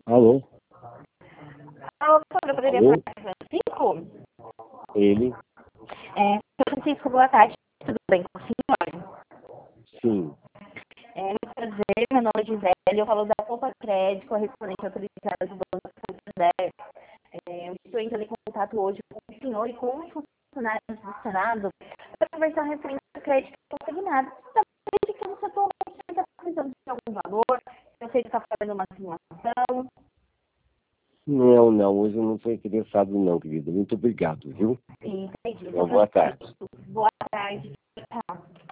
Alô? Alô, eu poderia Alô? falar com o Francisco? Ele? Francisco, boa tarde. Tudo bem com o senhor? Sim. Muito prazer, meu nome é Gisele, eu falo da Poupa Crédito, correspondente autorizada do Banco Santander. Eu estou entrando em contato hoje com o senhor e com os funcionários do Senado para conversar referente ao crédito consignado. Desde que você atualmente está precisando de algum valor, eu sei que está fazendo uma simulação. Não, hoje eu não estou interessado não, querida. Muito obrigado, viu? Entendi. Boa tarde. Boa tarde. Tchau.